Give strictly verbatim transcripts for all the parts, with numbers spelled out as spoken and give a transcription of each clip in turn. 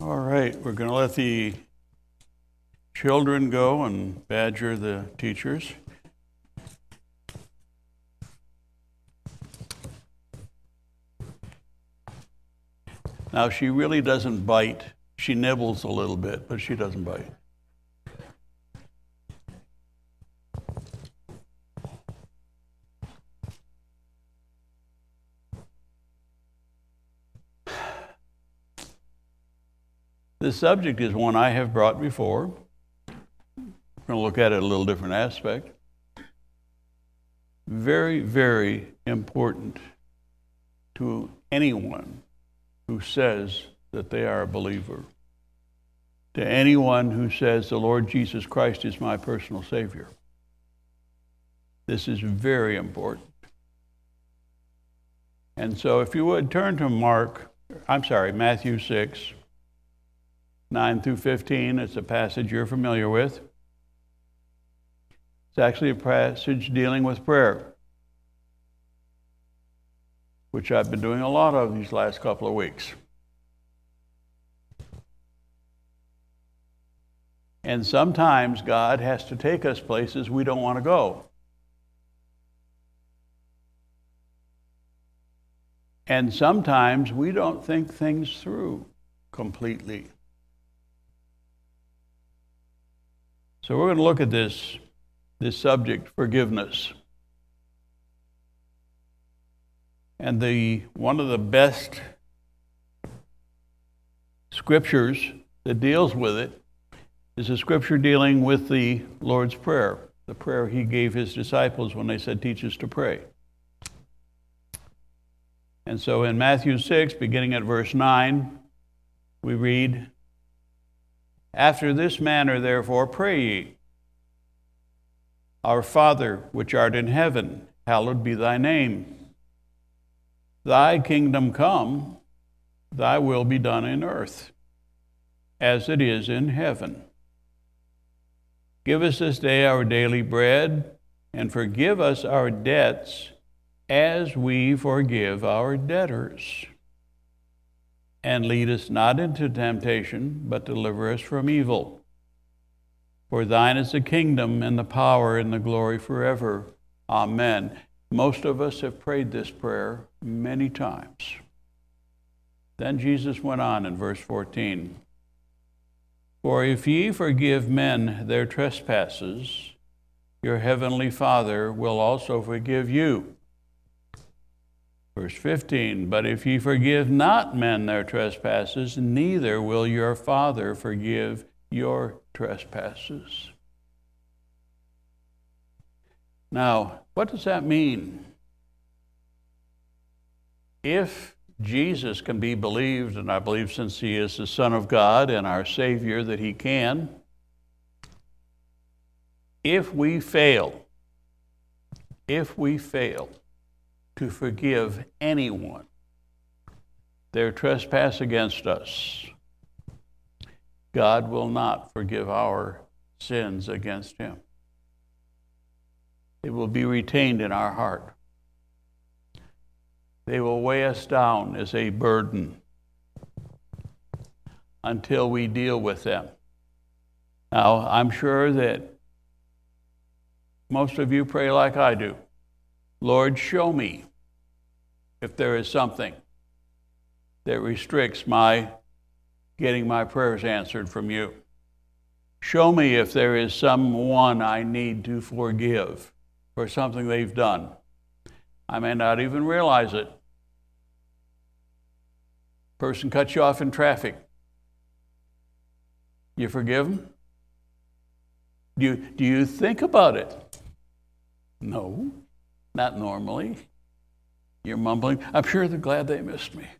All right, we're going to let the children go and badger the teachers. Now, she really doesn't bite. She nibbles a little bit, but she doesn't bite. This subject is one I have brought before. We're going to look at it a little different aspect. Very, very important to anyone who says that they are a believer. To anyone who says the Lord Jesus Christ is my personal Savior. This is very important. And so if you would turn to Mark, I'm sorry, Matthew six, nine through fifteen. It's a passage you're familiar with. It's actually a passage dealing with prayer, which I've been doing a lot of these last couple of weeks. And sometimes God has to take us places we don't want to go. And sometimes we don't think things through completely. So we're going to look at this, this subject, forgiveness. And the one of the best scriptures that deals with it is a scripture dealing with the Lord's Prayer, the prayer he gave his disciples when they said, teach us to pray. And so in Matthew six, beginning at verse nine, we read, after this manner, therefore, pray ye. Our Father, which art in heaven, hallowed be thy name. Thy kingdom come, thy will be done in earth, as it is in heaven. Give us this day our daily bread, and forgive us our debts, as we forgive our debtors. And lead us not into temptation, but deliver us from evil. For thine is the kingdom, and the power, and the glory forever. Amen. Most of us have prayed this prayer many times. Then Jesus went on in verse fourteen. For if ye forgive men their trespasses, your heavenly Father will also forgive you. Verse fifteen, but if ye forgive not men their trespasses, neither will your Father forgive your trespasses. Now, what does that mean? If Jesus can be believed, and I believe since he is the Son of God and our Savior that he can, if we fail, if we fail, to forgive anyone their trespass against us, God will not forgive our sins against him. They will be retained in our heart. They will weigh us down as a burden until we deal with them. Now, I'm sure that most of you pray like I do. Lord, show me if there is something that restricts my getting my prayers answered from you. Show me if there is someone I need to forgive for something they've done. I may not even realize it. Person cuts you off in traffic. You forgive them? Do you, do you think about it? No. Not normally. You're mumbling, I'm sure they're glad they missed me.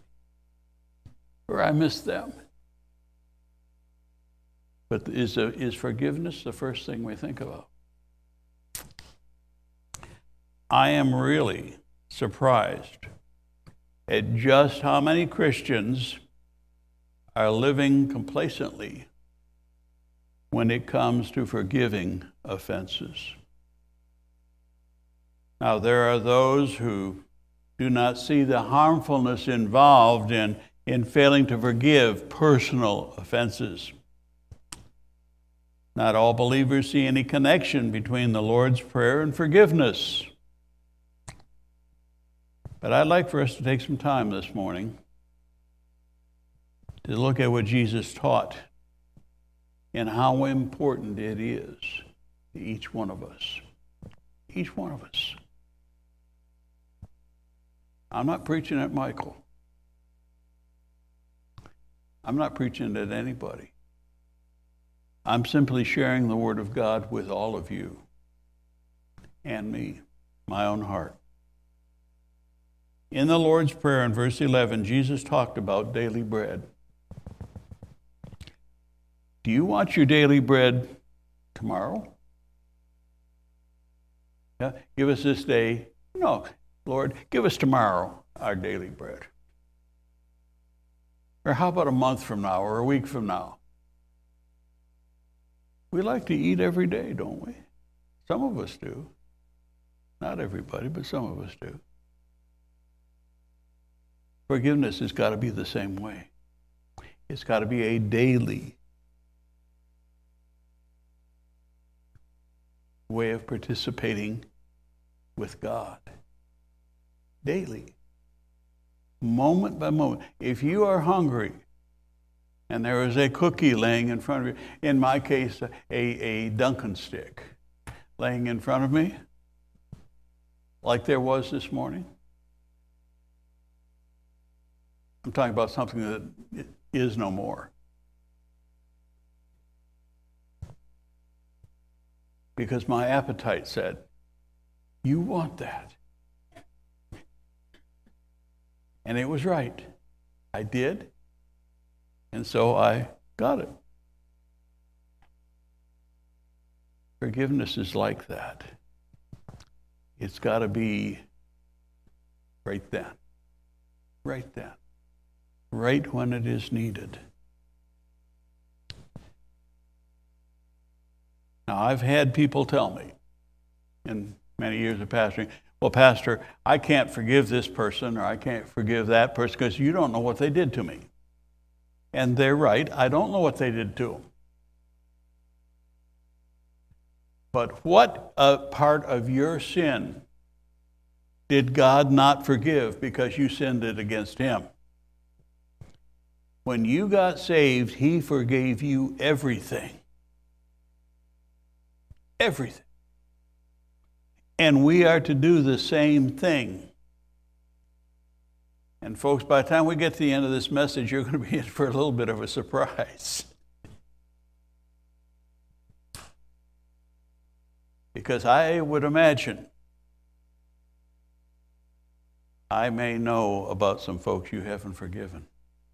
Or I missed them. But is, a, is forgiveness the first thing we think about? I am really surprised at just how many Christians are living complacently when it comes to forgiving offenses. Now, there are those who do not see the harmfulness involved in in failing to forgive personal offenses. Not all believers see any connection between the Lord's Prayer and forgiveness. But I'd like for us to take some time this morning to look at what Jesus taught and how important it is to each one of us. Each one of us. I'm not preaching at Michael. I'm not preaching at anybody. I'm simply sharing the Word of God with all of you and me, my own heart. In the Lord's Prayer in verse eleven, Jesus talked about daily bread. Do you want your daily bread tomorrow? Yeah, give us this day. No, Lord, give us tomorrow our daily bread. Or how about a month from now or a week from now? We like to eat every day, don't we? Some of us do. Not everybody, but some of us do. Forgiveness has got to be the same way. It's got to be a daily way of participating with God. Daily. Moment by moment. If you are hungry and there is a cookie laying in front of you, in my case, a, a Dunkin' stick laying in front of me, like there was this morning. I'm talking about something that is no more. Because my appetite said, you want that. And it was right. I did. And so I got it. Forgiveness is like that. It's got to be right then. Right then. Right when it is needed. Now, I've had people tell me in many years of pastoring, well, Pastor, I can't forgive this person or I can't forgive that person because you don't know what they did to me. And they're right. I don't know what they did to them. But what a part of your sin did God not forgive because you sinned it against him? When you got saved, he forgave you everything. Everything. And we are to do the same thing. And folks, by the time we get to the end of this message, you're going to be in for a little bit of a surprise. Because I would imagine I may know about some folks you haven't forgiven.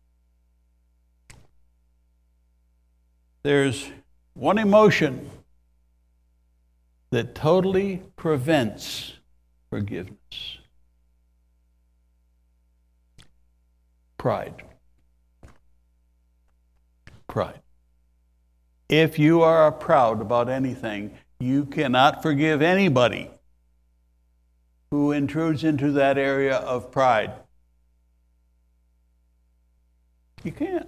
There's one emotion that totally prevents forgiveness. Pride. Pride. If you are proud about anything, you cannot forgive anybody who intrudes into that area of pride. You can't.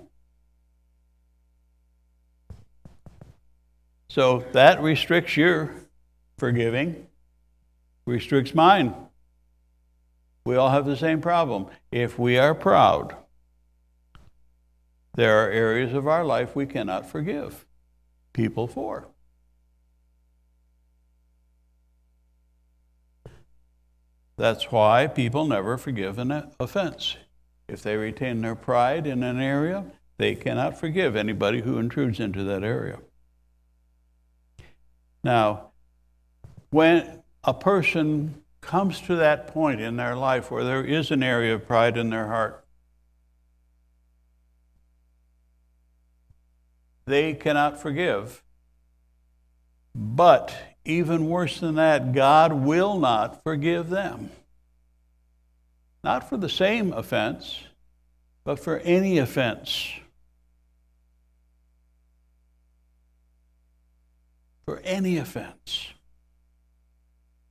So that restricts your forgiving, restricts mine. We all have the same problem. If we are proud, there are areas of our life we cannot forgive people for. That's why people never forgive an offense. If they retain their pride in an area, they cannot forgive anybody who intrudes into that area. Now, when a person comes to that point in their life where there is an area of pride in their heart, they cannot forgive. But even worse than that, God will not forgive them. Not for the same offense, but for any offense. For any offense.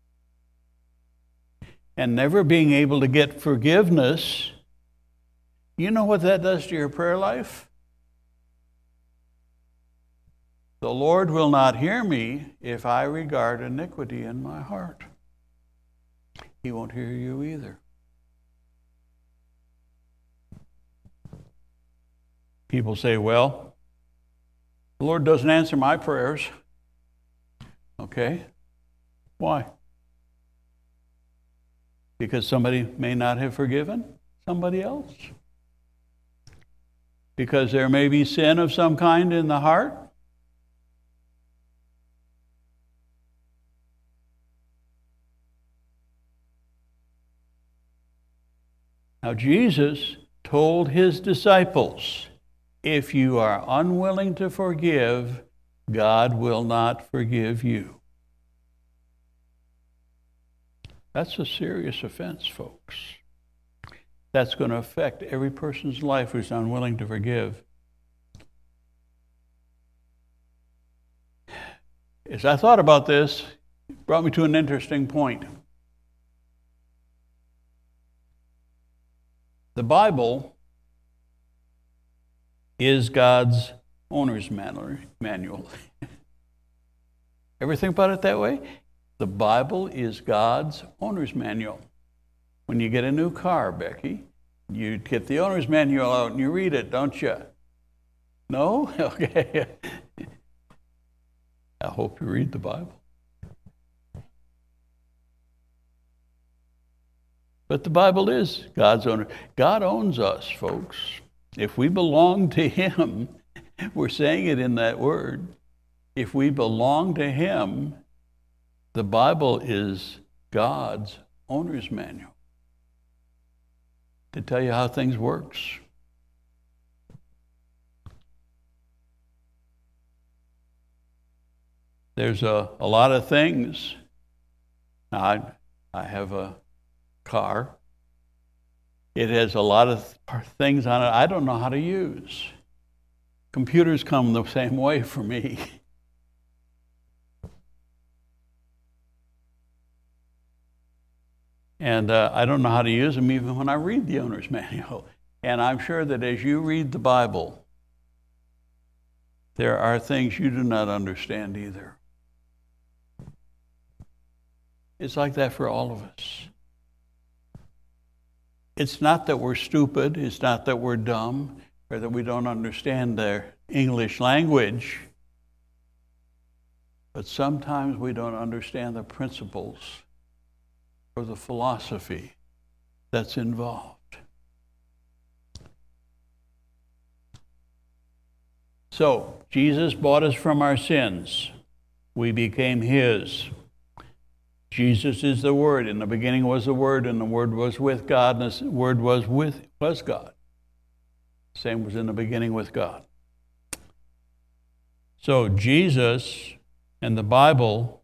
And never being able to get forgiveness You know what that does to your prayer life? The Lord will not hear me if I regard iniquity in my heart. He won't hear you either. People say, well, the Lord doesn't answer my prayers. Okay. Why? Because somebody may not have forgiven somebody else? Because there may be sin of some kind in the heart? Now, Jesus told his disciples, if you are unwilling to forgive, God will not forgive you. That's a serious offense, folks. That's going to affect every person's life who's unwilling to forgive. As I thought about this, it brought me to an interesting point. The Bible is God's owner's manual. Ever think about it that way? The Bible is God's owner's manual. When you get a new car, Becky, you get the owner's manual out and you read it, don't you? No? Okay. I hope you read the Bible. But the Bible is God's owner. God owns us, folks. If we belong to him, we're saying it in that word. If we belong to him, the Bible is God's owner's manual to tell you how things works. There's a, a lot of things. Now, I, I have a car. It has a lot of things on it I don't know how to use. Computers come the same way for me. And uh, I don't know how to use them even when I read the owner's manual. And I'm sure that as you read the Bible, there are things you do not understand either. It's like that for all of us. It's not that we're stupid, it's not that we're dumb, or that we don't understand their English language, but sometimes we don't understand the principles or the philosophy that's involved. So, Jesus bought us from our sins. We became his. Jesus is the Word. In the beginning was the Word, and the Word was with God, and the Word was with was God. Same was in the beginning with God. So Jesus and the Bible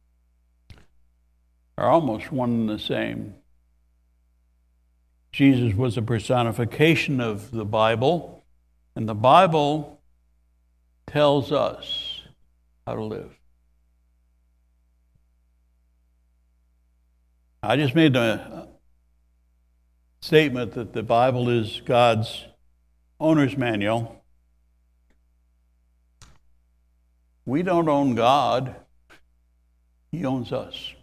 are almost one and the same. Jesus was a personification of the Bible, and the Bible tells us how to live. I just made a statement that the Bible is God's owner's manual. We don't own God. He owns us.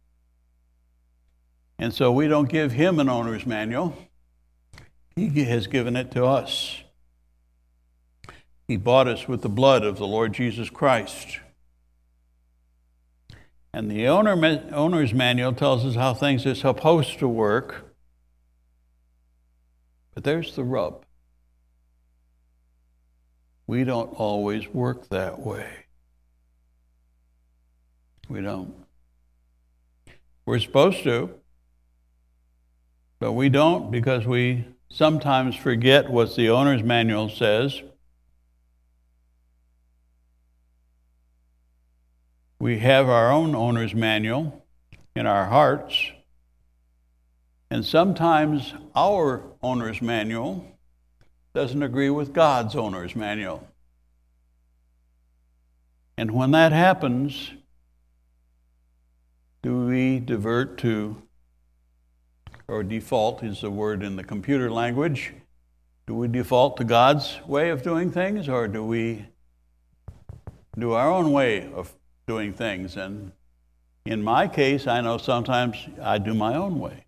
And so we don't give him an owner's manual. He has given it to us. He bought us with the blood of the Lord Jesus Christ. And the owner, owner's manual tells us how things are supposed to work. But there's the rub. We don't always work that way. We don't. We're supposed to, but we don't because we sometimes forget what the owner's manual says. We have our own owner's manual in our hearts, and sometimes our owner's manual doesn't agree with God's owner's manual. And when that happens, do we divert to, or default is the word in the computer language, Do we default to God's way of doing things, or do we do our own way of doing things? And in my case, I know sometimes I do my own way.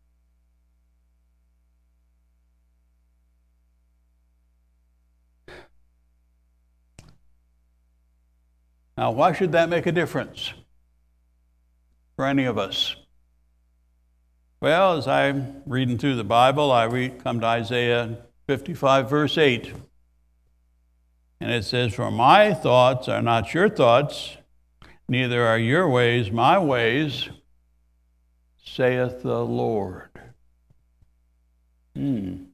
Now, why should that make a difference for any of us? Well, as I'm reading through the Bible, I read, come to Isaiah fifty-five, verse eight. And it says, "For my thoughts are not your thoughts, neither are your ways my ways, saith the Lord." Hmm.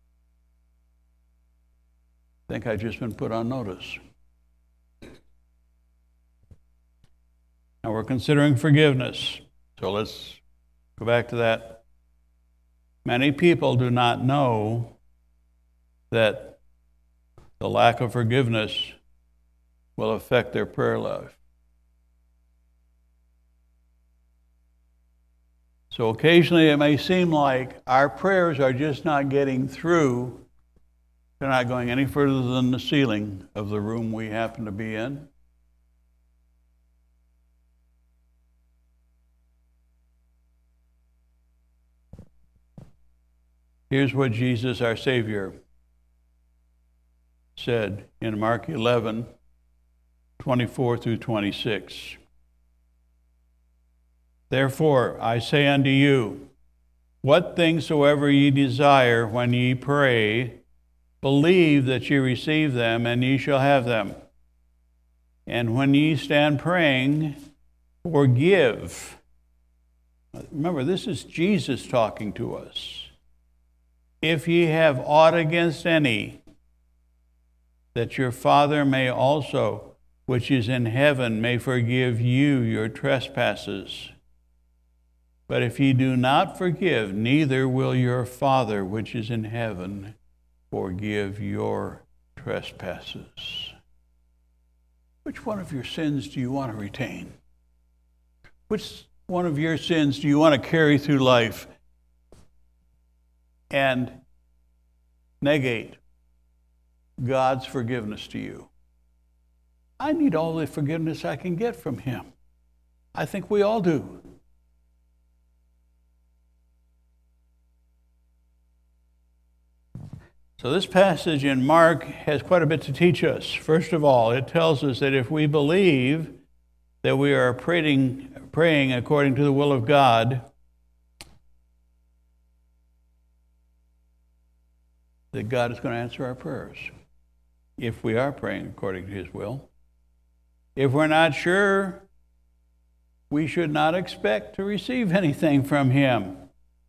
I think I've just been put on notice. Now we're considering forgiveness. So let's go back to that. Many people do not know that the lack of forgiveness will affect their prayer life. So occasionally it may seem like our prayers are just not getting through. They're not going any further than the ceiling of the room we happen to be in. Here's what Jesus, our Savior, said in Mark eleven, twenty-four through twenty-six. "Therefore I say unto you, what things soever ye desire when ye pray, believe that ye receive them, and ye shall have them. And when ye stand praying, forgive." Remember, this is Jesus talking to us. "If ye have aught against any, that your Father may also, which is in heaven, may forgive you your trespasses. But if ye do not forgive, neither will your Father, which is in heaven, forgive your trespasses." Which one of your sins do you want to retain? Which one of your sins do you want to carry through life and negate God's forgiveness to you? I need all the forgiveness I can get from Him. I think we all do. So this passage in Mark has quite a bit to teach us. First of all, it tells us that if we believe that we are praying, praying according to the will of God, that God is going to answer our prayers if we are praying according to His will. If we're not sure, we should not expect to receive anything from Him.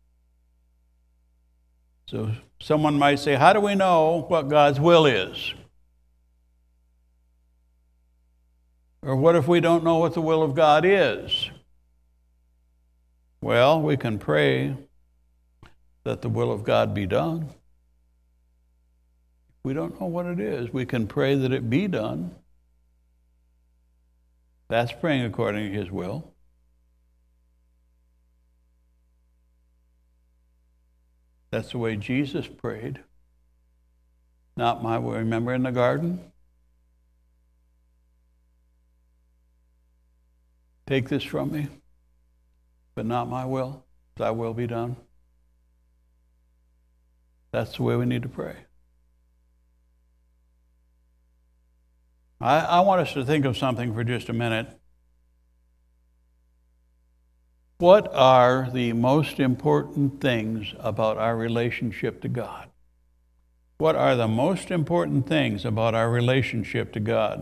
So someone might say, how do we know what God's will is? Or what if we don't know what the will of God is? Well, we can pray that the will of God be done. If we don't know what it is, we can pray that it be done. That's praying according to His will. That's the way Jesus prayed. Not my way. Remember in the garden? Take this from me, but not my will. Thy will be done. That's the way we need to pray. I, I want us to think of something for just a minute. What are the most important things about our relationship to God? What are the most important things about our relationship to God?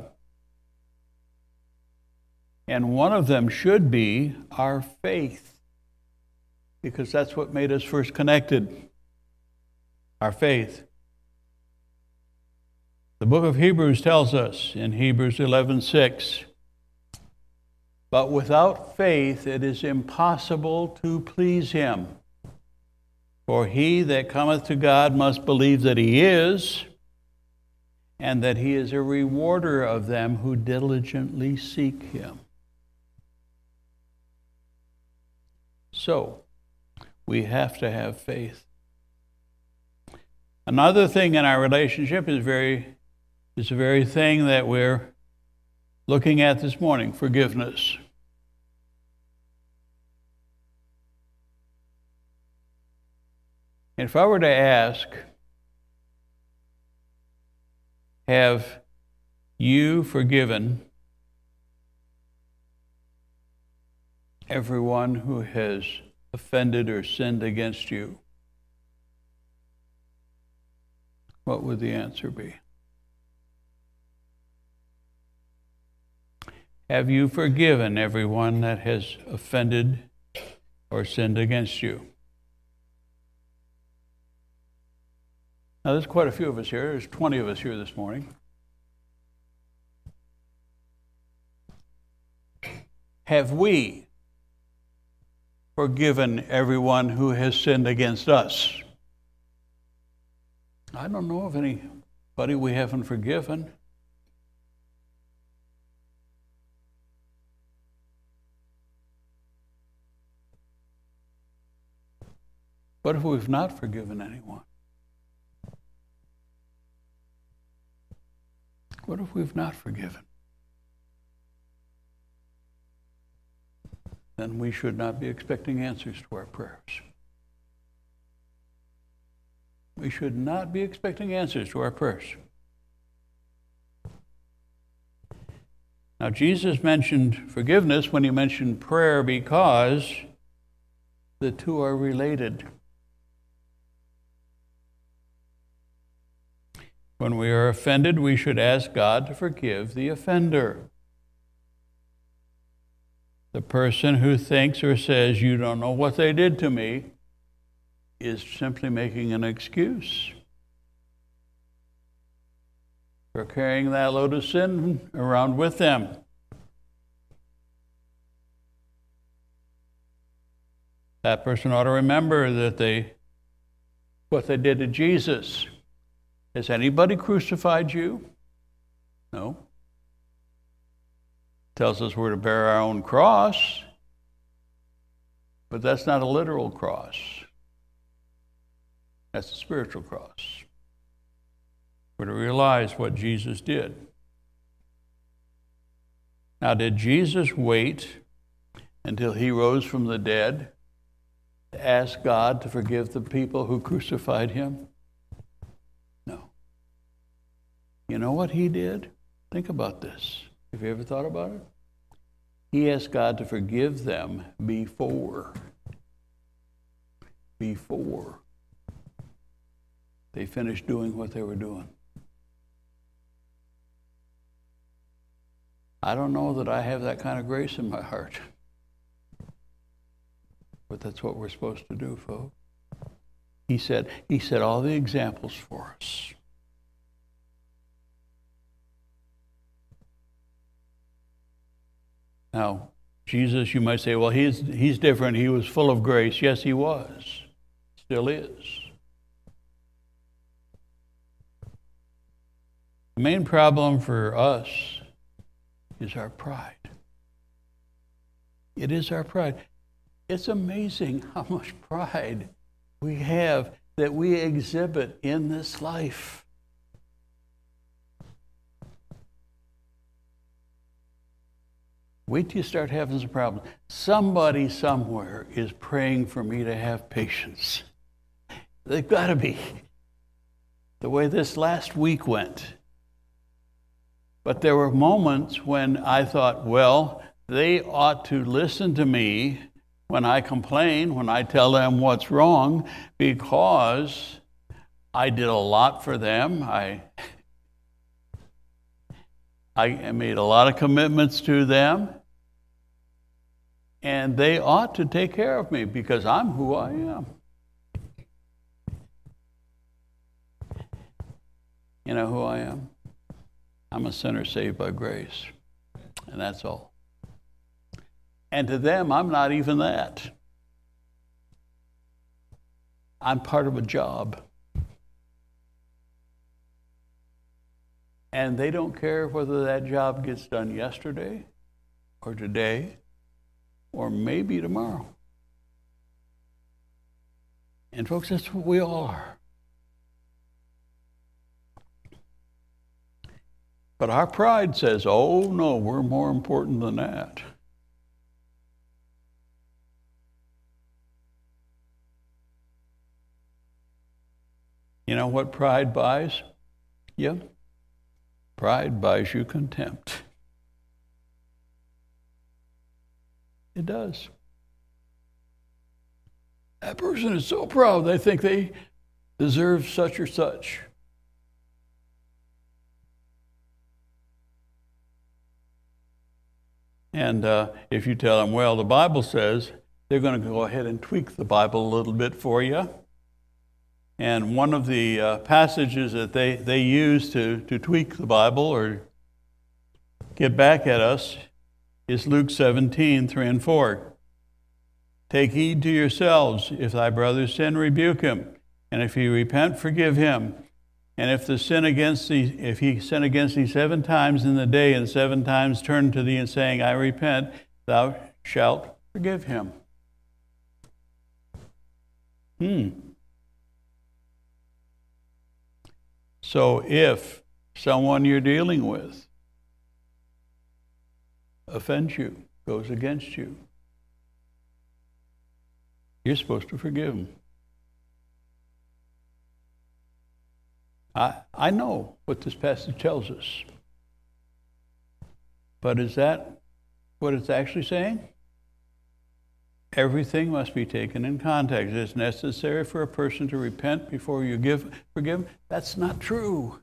And one of them should be our faith, because that's what made us first connected. Our faith. The book of Hebrews tells us in Hebrews eleven six, but without faith it is impossible to please Him. For he that cometh to God must believe that He is, and that He is a rewarder of them who diligently seek Him. So, we have to have faith. Another thing in our relationship is very is the very thing that we're looking at this morning, forgiveness. If I were to ask, have you forgiven everyone who has offended or sinned against you? What would the answer be? Have you forgiven everyone that has offended or sinned against you? Now, there's quite a few of us here. There's twenty of us here this morning. Have we forgiven everyone who has sinned against us? I don't know of anybody we haven't forgiven. What if we've not forgiven anyone? What if we've not forgiven? Then we should not be expecting answers to our prayers. We should not be expecting answers to our prayers. Now, Jesus mentioned forgiveness when he mentioned prayer because the two are related. When we are offended, we should ask God to forgive the offender. The person who thinks or says, "You don't know what they did to me," is simply making an excuse for carrying that load of sin around with them. That person ought to remember that they, what they did to Jesus. Has anybody crucified you? No. Tells us we're to bear our own cross, but that's not a literal cross. That's a spiritual cross. We're to realize what Jesus did. Now, did Jesus wait until he rose from the dead to ask God to forgive the people who crucified him? No. You know what he did? Think about this. Have you ever thought about it? He asked God to forgive them before. Before they finished doing what they were doing. I don't know that I have that kind of grace in my heart. But that's what we're supposed to do, folks. He said, he set all the examples for us. Now, Jesus, you might say, well, he's, he's different. He was full of grace. Yes, he was. Still is. The main problem for us is our pride. It is our pride. It's amazing how much pride we have that we exhibit in this life. Wait till you start having some problems. Somebody somewhere is praying for me to have patience. They've got to be. The way this last week went. But there were moments when I thought, well, they ought to listen to me when I complain, when I tell them what's wrong, because I did a lot for them. I, I made a lot of commitments to them. And they ought to take care of me because I'm who I am. You know who I am? I'm a sinner saved by grace. And that's all. And to them, I'm not even that. I'm part of a job. And they don't care whether that job gets done yesterday or today or maybe tomorrow. And folks, that's what we all are. But our pride says, oh, no, we're more important than that. You know what pride buys you? Pride buys you contempt. It does. That person is so proud, they think they deserve such or such. And uh, if you tell them, well, the Bible says, they're going to go ahead and tweak the Bible a little bit for you. And one of the uh, passages that they, they use to, to tweak the Bible or get back at us is Luke seventeen, three and four. Take heed to yourselves. If thy brother sin, rebuke him. And if he repent, forgive him. And if the sin against thee, if he sin against thee seven times in the day, and seven times turn to thee and saying, I repent, thou shalt forgive him. Hmm. So if someone you're dealing with offends you, goes against you, you're supposed to forgive them. I, I know what this passage tells us. But is that what it's actually saying? Everything must be taken in context. It's necessary for a person to repent before you give, forgive them. That's not true.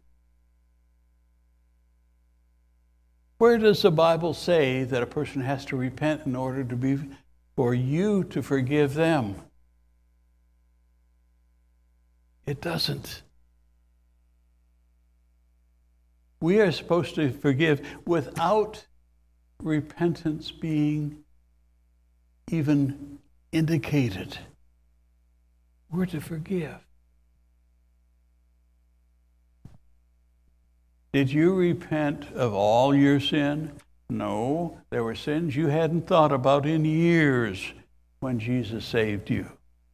Where does the Bible say that a person has to repent in order to be, for you to forgive them? It doesn't. We are supposed to forgive without repentance being even indicated. We're to forgive. Did you repent of all your sin? No, there were sins you hadn't thought about in years when Jesus saved you.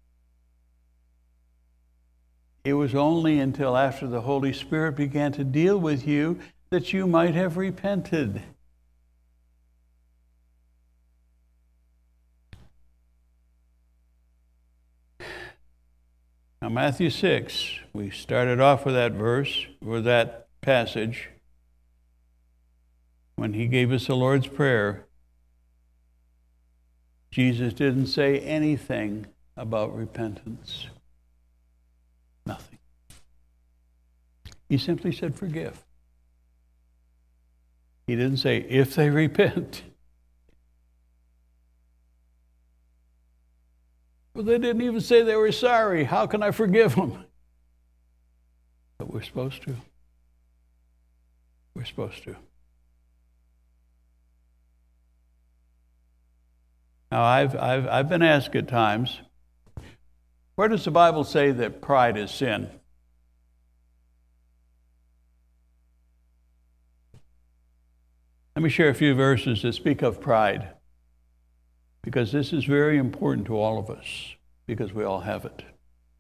It was only until after the Holy Spirit began to deal with you that you might have repented. Now, Matthew six, we started off with that verse, with that passage, when he gave us the Lord's Prayer. Jesus didn't say anything about repentance. Nothing. He simply said, forgive. He didn't say, if they repent. Well, they didn't even say they were sorry. How can I forgive them? But we're supposed to. We're supposed to. Now, I've, I've, I've been asked at times, where does the Bible say that pride is sin? Let me share a few verses that speak of pride, because this is very important to all of us, because we all have it.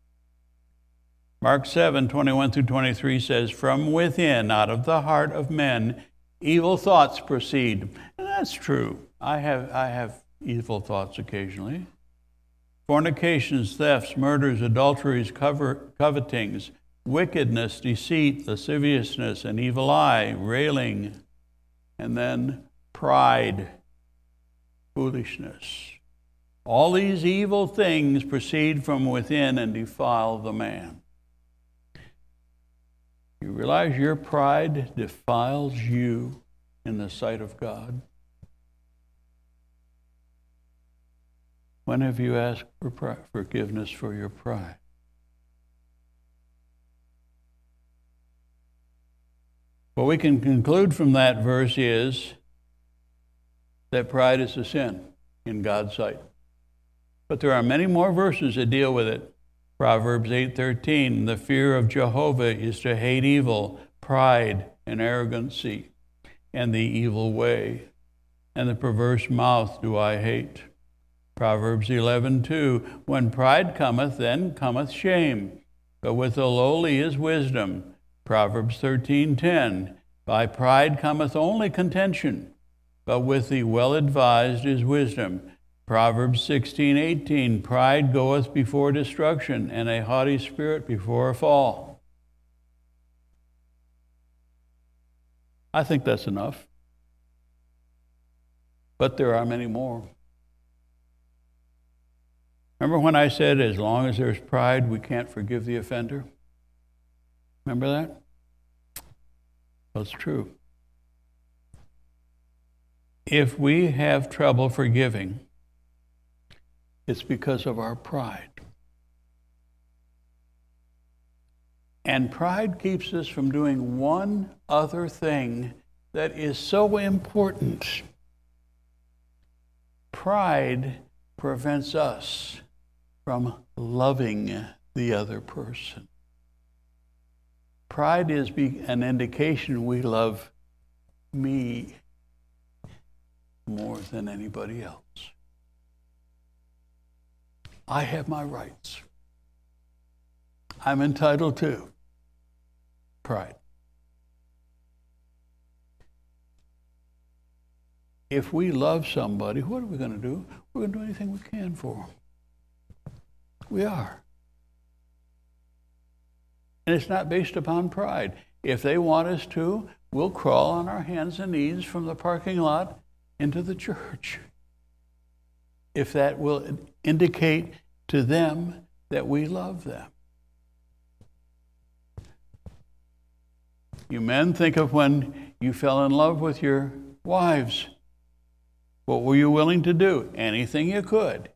Mark seven, twenty-one through twenty-three says, from within, out of the heart of men, evil thoughts proceed. And that's true. I have, I have evil thoughts occasionally. Fornications, thefts, murders, adulteries, cover, covetings, wickedness, deceit, lasciviousness, an evil eye, railing, and then pride, foolishness. All these evil things proceed from within and defile the man. You realize your pride defiles you in the sight of God? When have you asked for pri- forgiveness for your pride? What we can conclude from that verse is that pride is a sin in God's sight. But there are many more verses that deal with it. Proverbs eight thirteen, the fear of Jehovah is to hate evil, pride and arrogancy, and the evil way, and the perverse mouth do I hate. Proverbs eleven two, when pride cometh, then cometh shame, but with the lowly is wisdom. Proverbs thirteen ten, By pride cometh only contention, but with the well-advised is wisdom. Proverbs sixteen eighteen, pride goeth before destruction, and a haughty spirit before a fall. I think that's enough. But there are many more. Remember when I said, as long as there's pride, we can't forgive the offender? Remember that? That's true. If we have trouble forgiving, it's because of our pride. And pride keeps us from doing one other thing that is so important. Pride prevents us from loving the other person. Pride is an indication we love me more than anybody else. I have my rights. I'm entitled to. Pride. If we love somebody, what are we going to do? We're going to do anything we can for them. We are. And it's not based upon pride. If they want us to, we'll crawl on our hands and knees from the parking lot into the church. If that will indicate to them that we love them. You men, think of when you fell in love with your wives. What were you willing to do? Anything you could.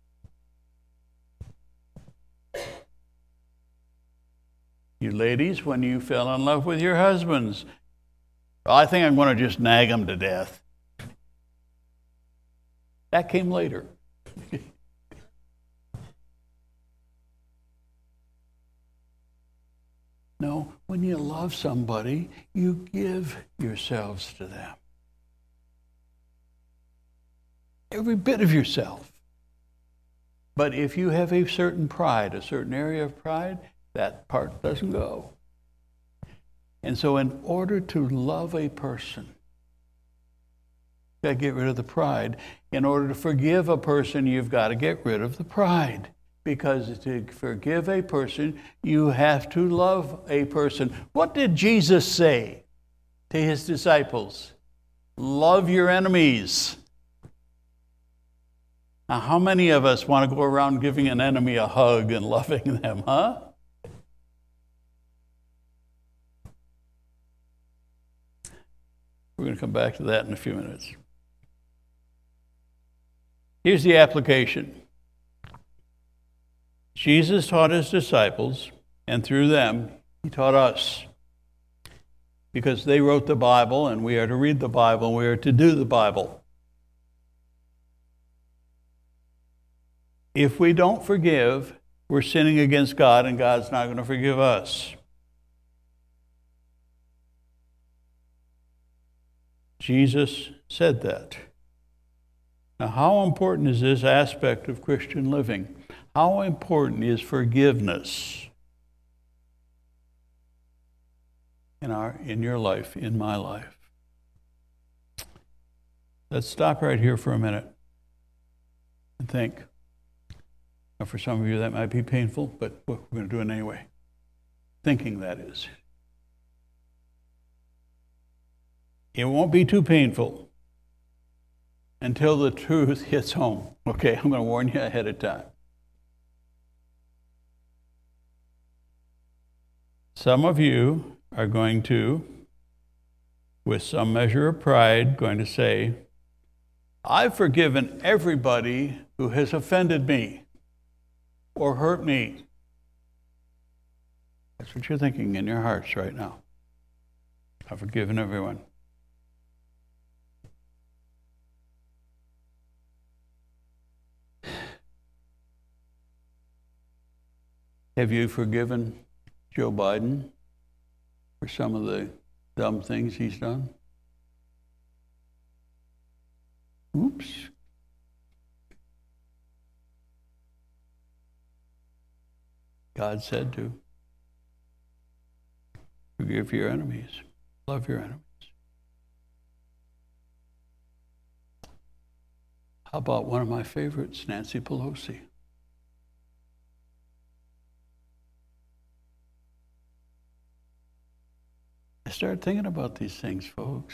You ladies, when you fell in love with your husbands, well, I think I'm going to just nag them to death. That came later. No, when you love somebody, you give yourselves to them. Every bit of yourself. But if you have a certain pride, a certain area of pride, that part doesn't go. And so in order to love a person, you've got to get rid of the pride. In order to forgive a person, you've got to get rid of the pride. Because to forgive a person, you have to love a person. What did Jesus say to his disciples? Love your enemies. Now, how many of us want to go around giving an enemy a hug and loving them, huh? We're going to come back to that in a few minutes. Here's the application. Jesus taught his disciples, and through them, he taught us. Because they wrote the Bible, and we are to read the Bible, and we are to do the Bible. If we don't forgive, we're sinning against God, and God's not going to forgive us. Jesus said that. Now, how important is this aspect of Christian living? How important is forgiveness in our, in your life, in my life? Let's stop right here for a minute and think. Now, for some of you, that might be painful, but we're going to do it anyway. Thinking, that is. It won't be too painful until the truth hits home. Okay, I'm going to warn you ahead of time. Some of you are going to, with some measure of pride, going to say, I've forgiven everybody who has offended me or hurt me. That's what you're thinking in your hearts right now. I've forgiven everyone. Have you forgiven Joe Biden for some of the dumb things he's done? Oops. God said to. Forgive your enemies. Love your enemies. How about one of my favorites, Nancy Pelosi? I started thinking about these things, folks.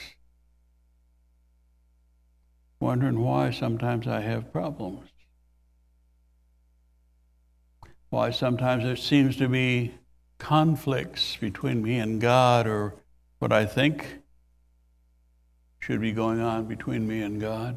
Wondering why sometimes I have problems. Why sometimes there seems to be conflicts between me and God, or what I think should be going on between me and God.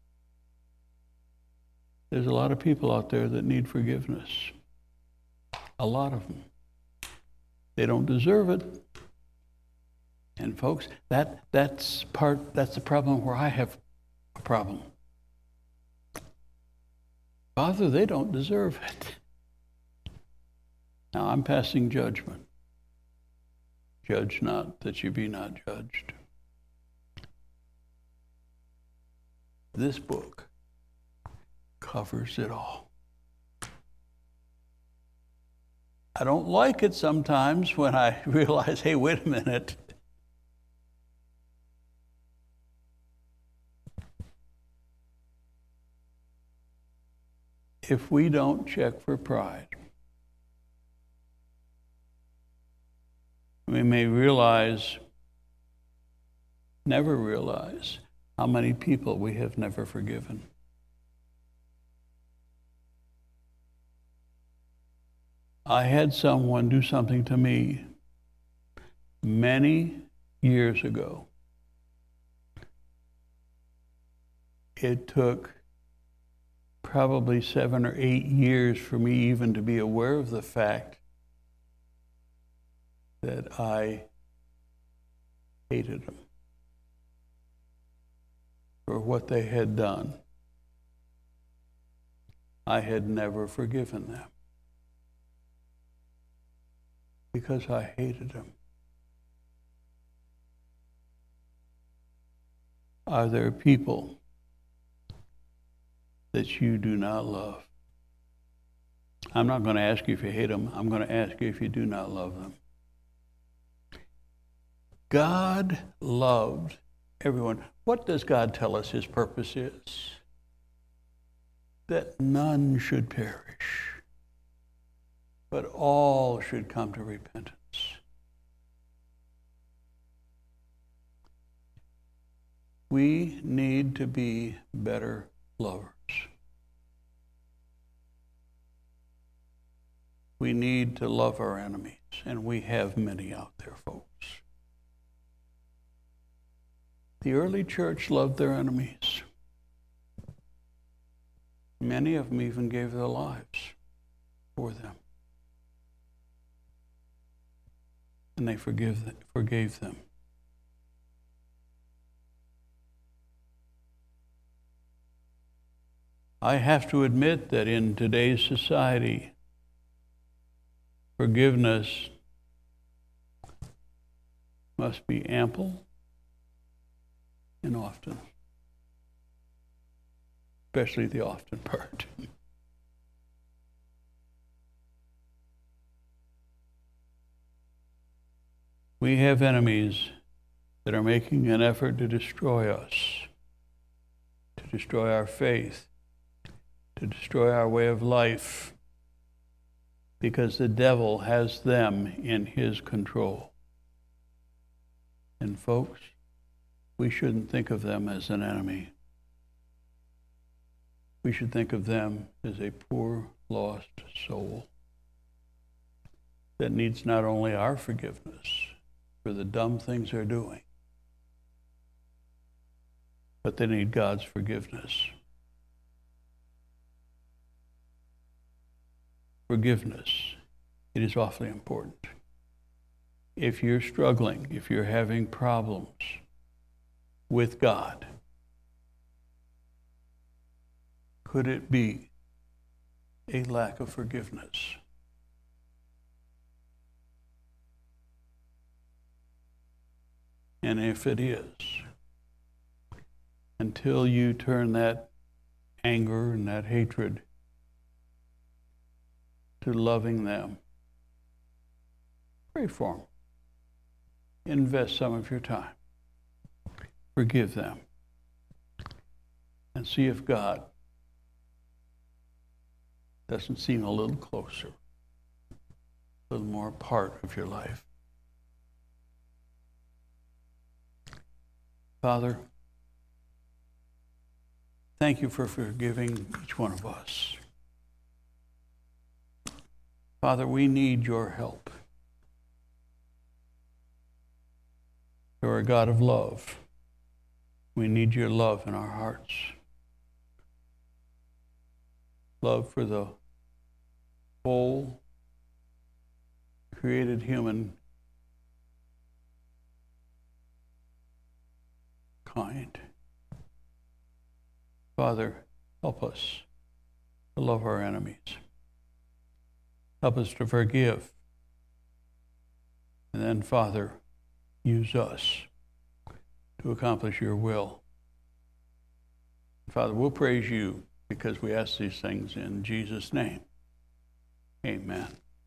There's a lot of people out there that need forgiveness. A lot of them. They don't deserve it. And folks, that that's part that's the problem where I have a problem. Father, they don't deserve it. Now I'm passing judgment. Judge not that you be not judged. This book covers it all. I don't like it sometimes when I realize, hey, wait a minute. If we don't check for pride, we may realize, never realize, how many people we have never forgiven. I had someone do something to me many years ago. It took probably seven or eight years for me even to be aware of the fact that I hated them for what they had done. I had never forgiven them because I hated them. Are there people that you do not love? I'm not going to ask you if you hate them. I'm going to ask you if you do not love them. God loved everyone. What does God tell us his purpose is? That none should perish, but all should come to repentance. We need to be better lovers. We need to love our enemies, and we have many out there, folks. The early church loved their enemies. Many of them even gave their lives for them. And they forgive them, forgave them. I have to admit that in today's society, forgiveness must be ample and often, especially the often part. We have enemies that are making an effort to destroy us, to destroy our faith, to destroy our way of life, because the devil has them in his control. And folks, we shouldn't think of them as an enemy. We should think of them as a poor, lost soul that needs not only our forgiveness for the dumb things they're doing, but they need God's forgiveness. Forgiveness, it is awfully important. If you're struggling, if you're having problems with God, could it be a lack of forgiveness? And if it is, until you turn that anger and that hatred to loving them, pray for them. Invest some of your time. Forgive them. and see if God doesn't seem a little closer, a little more part of your life. Father, thank you for forgiving each one of us. Father, we need your help. You're a God of love. We need your love in our hearts. Love for the whole created human kind. Father, help us to love our enemies. Help us to forgive. And then, Father, use us to accomplish your will. Father, we'll praise you because we ask these things in Jesus' name. Amen.